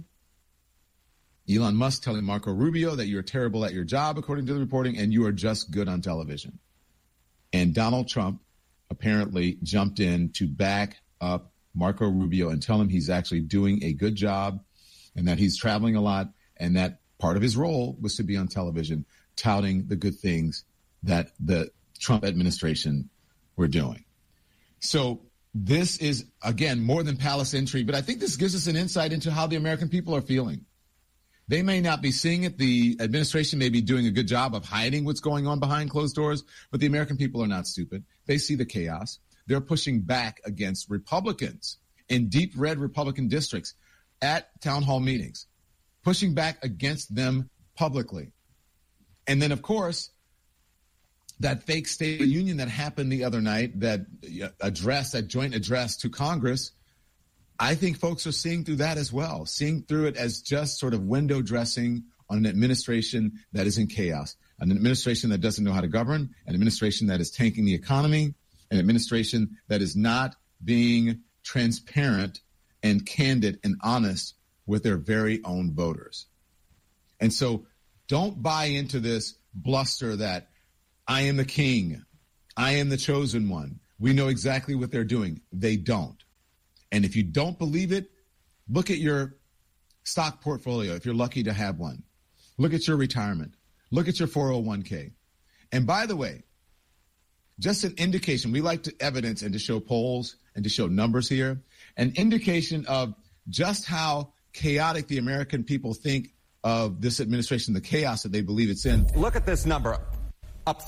Elon Musk telling Marco Rubio that you're terrible at your job, according to the reporting, and you are just good on television. And Donald Trump apparently jumped in to back up Marco Rubio and tell him he's actually doing a good job and that he's traveling a lot and that part of his role was to be on television touting the good things that the Trump administration were doing. So this is, again, more than palace intrigue, but I think this gives us an insight into how the American people are feeling. They may not be seeing it. The administration may be doing a good job of hiding what's going on behind closed doors, but the American people are not stupid. They see the chaos. They're pushing back against Republicans in deep red Republican districts at town hall meetings, pushing back against them publicly. And then, of course, that fake State of the Union that happened the other night, that joint address to Congress, I think folks are seeing through that as well, seeing through it as just sort of window dressing on an administration that is in chaos, an administration that doesn't know how to govern, an administration that is tanking the economy, an administration that is not being transparent and candid and honest with their very own voters. And so don't buy into this bluster that I am the king, I am the chosen one. We know exactly what they're doing. They don't. And if you don't believe it, look at your stock portfolio, if you're lucky to have one. Look at your retirement. Look at your 401k. And by the way, just an indication, we like to evidence and to show polls and to show numbers here, an indication of just how chaotic the American people think of this administration, the chaos that they believe it's in. Look at this number, up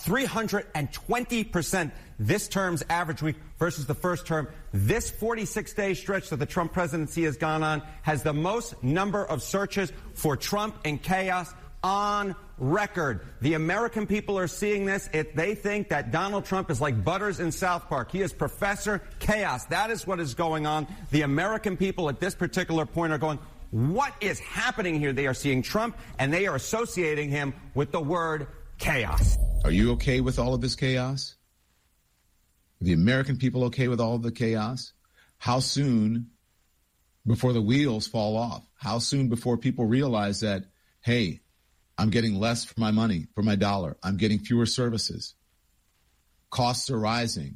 320% this term's average week versus the first term. This 46-day stretch that the Trump presidency has gone on has the most number of searches for Trump and chaos on record. The American people are seeing this. They think that Donald Trump is like Butters in South Park. He is Professor Chaos. That is what is going on. The American people at this particular point are going, what is happening here? They are seeing Trump and they are associating him with the word chaos. Are you okay with all of this chaos? Are the American people okay with all of the chaos? How soon before the wheels fall off? How soon before people realize that, hey, I'm getting less for my money, for my dollar. I'm getting fewer services. Costs are rising.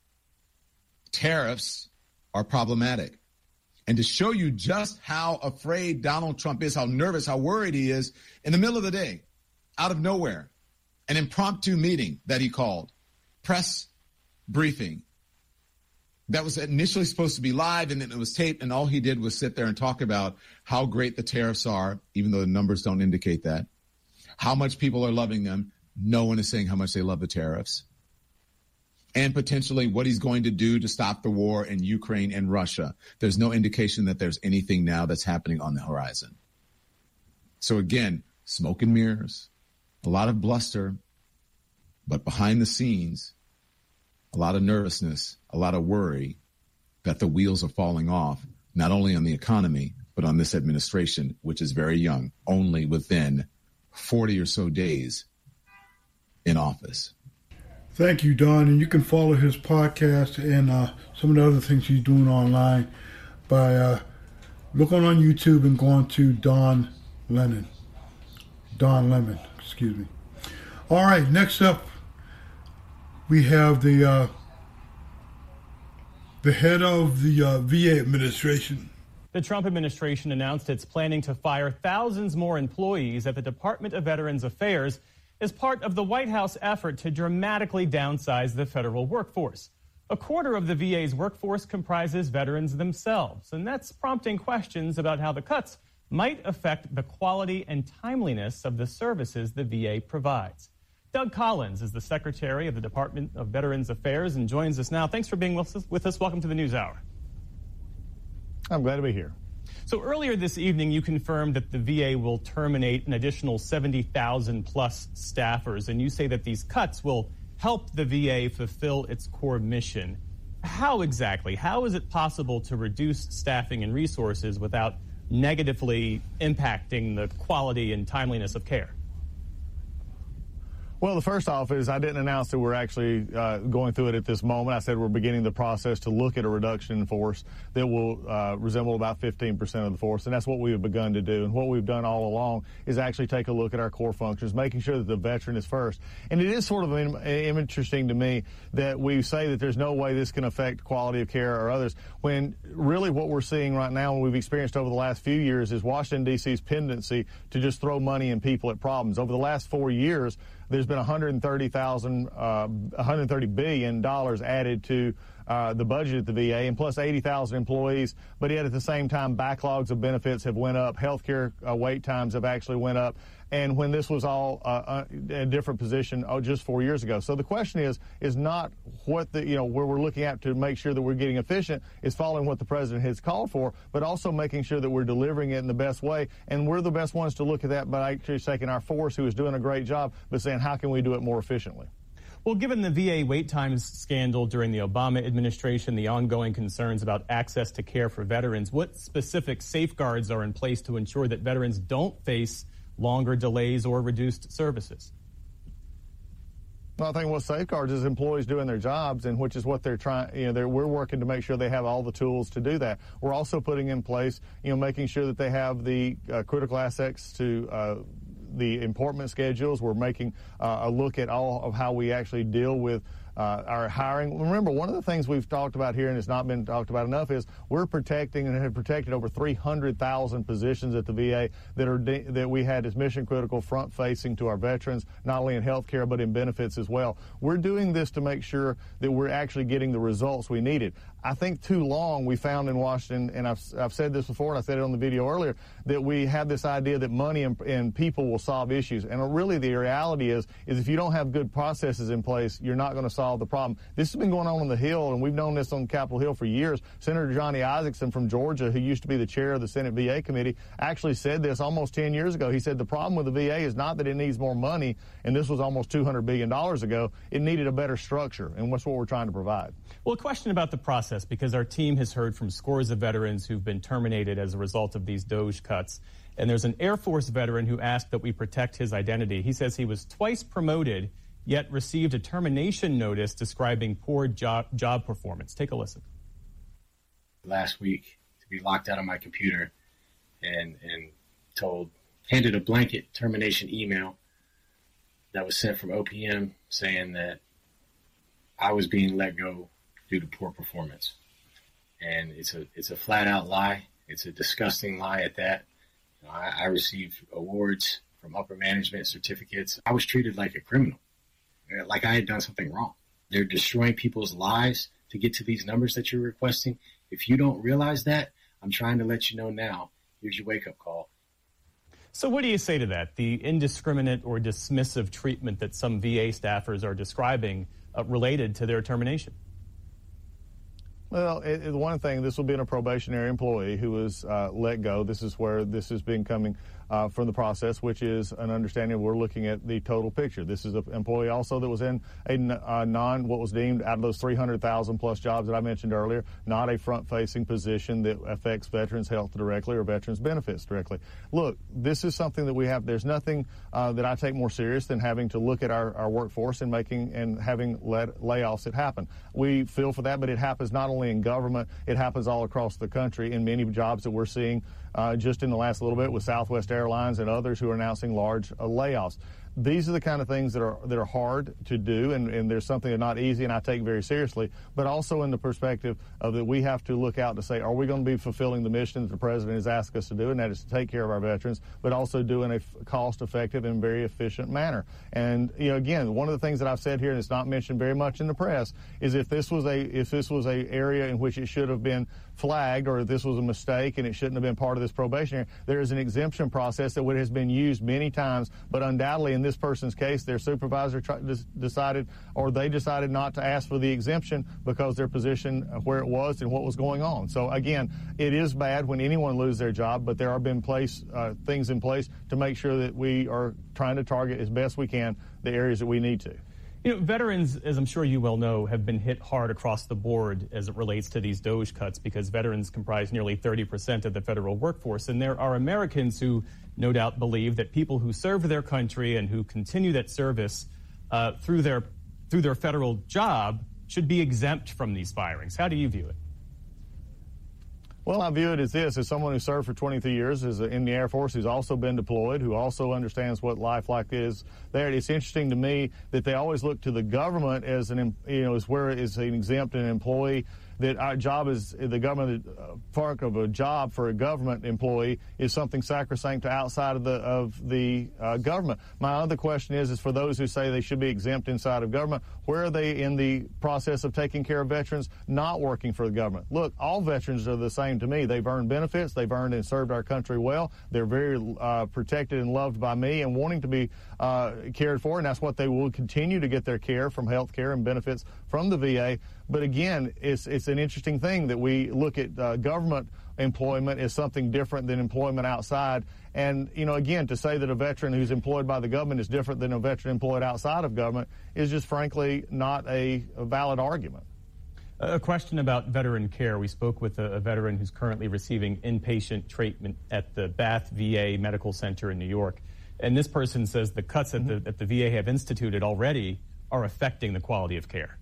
Tariffs are problematic. And to show you just how afraid Donald Trump is, how nervous, how worried he is, in the middle of the day, out of nowhere, an impromptu meeting that he called, press briefing, that was initially supposed to be live and then it was taped, and all he did was sit there and talk about how great the tariffs are, even though the numbers don't indicate that, how much people are loving them. No one is saying how much they love the tariffs, and potentially what he's going to do to stop the war in Ukraine and Russia. There's no indication that there's anything now that's happening on the horizon. So again, smoke and mirrors, a lot of bluster, but behind the scenes, a lot of nervousness, a lot of worry that the wheels are falling off, not only on the economy, but on this administration, which is very young, only within 40 or so days in office. Thank you, Don. And you can follow his podcast and some of the other things he's doing online by looking on YouTube and going to Don Lemon, excuse me. All right, next up, we have the head of the VA administration. The Trump administration announced it's planning to fire thousands more employees at the Department of Veterans Affairs as part of the White House effort to dramatically downsize the federal workforce. A quarter of the VA's workforce comprises veterans themselves, and that's prompting questions about how the cuts might affect the quality and timeliness of the services the VA provides. Doug Collins is the Secretary of the Department of Veterans Affairs and joins us now. Thanks for being with us. Welcome to the NewsHour. I'm glad to be here. So earlier this evening, you confirmed that the VA will terminate an additional 70,000 plus staffers, and you say that these cuts will help the VA fulfill its core mission. How exactly? How is it possible to reduce staffing and resources without negatively impacting the quality and timeliness of care? Well, the first off is I didn't announce that we're actually going through it at this moment. I said we're beginning the process to look at a reduction in force that will resemble about 15% of the force, and that's what we have begun to do. And what we've done all along is actually take a look at our core functions, making sure that the veteran is first. And it is sort of interesting to me that we say that there's no way this can affect quality of care or others, when really what we're seeing right now and we've experienced over the last few years is Washington, D.C.'s tendency to just throw money and people at problems. Over the last 4 years, there's been $130 billion added to the budget at the VA, and plus 80,000 employees. But yet at the same time, backlogs of benefits have went up. Healthcare wait times have actually went up. And when this was all in a different position just 4 years ago. So the question is not what where we're looking at to make sure that we're getting efficient is following what the president has called for, but also making sure that we're delivering it in the best way. And we're the best ones to look at that by actually taking our force, who is doing a great job, but saying how can we do it more efficiently. Well, given the VA wait times scandal during the Obama administration, the ongoing concerns about access to care for veterans, what specific safeguards are in place to ensure that veterans don't face longer delays or reduced services? Well, I think what safeguards is employees doing their jobs, and which is what they're trying. We're working to make sure they have all the tools to do that. We're also putting in place, making sure that they have the critical assets to the appointment schedules. We're making a look at all of how we actually deal with our hiring. Remember, one of the things we've talked about here, and it's not been talked about enough, is we're protecting and have protected over 300,000 positions at the VA that we had as mission critical, front facing to our veterans, not only in health care but in benefits as well. We're doing this to make sure that we're actually getting the results we needed. I think too long we found in Washington, and I've said this before, and I said it on the video earlier, that we have this idea that money and people will solve issues. And really the reality is if you don't have good processes in place, you're not going to solve the problem. This has been going on the Hill, and we've known this on Capitol Hill for years. Senator Johnny Isakson from Georgia, who used to be the chair of the Senate VA committee, actually said this almost 10 years ago. He said the problem with the VA is not that it needs more money, and this was almost $200 billion ago. It needed a better structure, and that's what we're trying to provide. Well, a question about the process, because our team has heard from scores of veterans who've been terminated as a result of these DOGE cuts. And there's an Air Force veteran who asked that we protect his identity. He says he was twice promoted, yet received a termination notice describing poor job performance. Take a listen. Last week, to be locked out of my computer and handed a blanket termination email that was sent from OPM saying that I was being let go due to poor performance. And it's a flat out lie. It's a disgusting lie at that. I received awards from upper management, certificates. I was treated like a criminal, like I had done something wrong. They're destroying people's lives to get to these numbers that you're requesting. If you don't realize that, I'm trying to let you know now. Here's your wake-up call. So what do you say to that? The indiscriminate or dismissive treatment that some VA staffers are describing related to their termination? Well, one thing, this will be a probationary employee who was let go. This is where this has been coming from the process, which is an understanding we're looking at the total picture. This is an employee also that was in what was deemed out of those 300,000 plus jobs that I mentioned earlier, not a front-facing position that affects veterans' health directly or veterans' benefits directly. Look, this is something that we have. There's nothing that I take more serious than having to look at our workforce and having layoffs that happen. We feel for that, but it happens not only in government, it happens all across the country in many jobs that we're seeing just in the last little bit with Southwest Airlines and others who are announcing large layoffs. these are the kind of things that are hard to do, and there's something that's not easy, and I take very seriously, but also in the perspective of that we have to look out to say, are we going to be fulfilling the mission that the president has asked us to do, and that is to take care of our veterans, but also do in a cost-effective and very efficient manner. And again, one of the things that I've said here, and it's not mentioned very much in the press, is if this was a area in which it should have been flagged, or if this was a mistake and it shouldn't have been part of this probationary, there is an exemption process that has been used many times, but undoubtedly in this person's case, their supervisor decided not to ask for the exemption because their position where it was and what was going on. So again, it is bad when anyone loses their job, but there have been things in place to make sure that we are trying to target as best we can the areas that we need to. Veterans, as I'm sure you well know, have been hit hard across the board as it relates to these DOGE cuts because veterans comprise nearly 30% of the federal workforce. And there are Americans who no doubt believe that people who serve their country and who continue that service through their federal job should be exempt from these firings. How do you view it? Well, I view it as this, as someone who served for 23 years in the Air Force, who's also been deployed, who also understands what life like is there. It's interesting to me that they always look to the government as an exempt an employee. That our job is the government, part of a job for a government employee is something sacrosanct to outside of the government. My other question is for those who say they should be exempt inside of government, where are they in the process of taking care of veterans not working for the government? Look, all veterans are the same to me. They've earned benefits. They've earned and served our country well. They're very protected and loved by me and wanting to be cared for, and that's what they will continue to get their care from health care and benefits from the VA. But again, it's an interesting thing that we look at government employment as something different than employment outside. And, again, to say that a veteran who's employed by the government is different than a veteran employed outside of government is just frankly not a valid argument. A question about veteran care. We spoke with a veteran who's currently receiving inpatient treatment at the Bath VA Medical Center in New York. And this person says the cuts that the VA have instituted already are affecting the quality of care.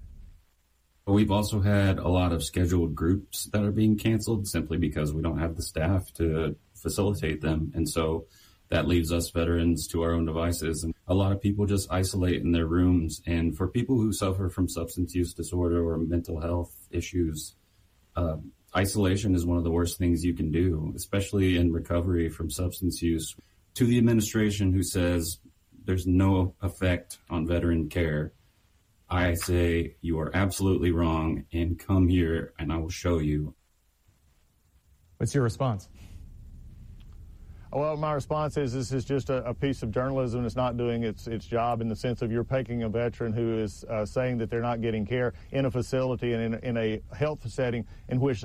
We've also had a lot of scheduled groups that are being canceled simply because we don't have the staff to facilitate them. And so that leaves us veterans to our own devices. And a lot of people just isolate in their rooms. And for people who suffer from substance use disorder or mental health issues, isolation is one of the worst things you can do, especially in recovery from substance use. To the administration who says there's no effect on veteran care, I say you are absolutely wrong, and come here and I will show you. What's your response? Well, my response is this is just a piece of journalism that's not doing its job in the sense of you're taking a veteran who is saying that they're not getting care in a facility and in a health setting in which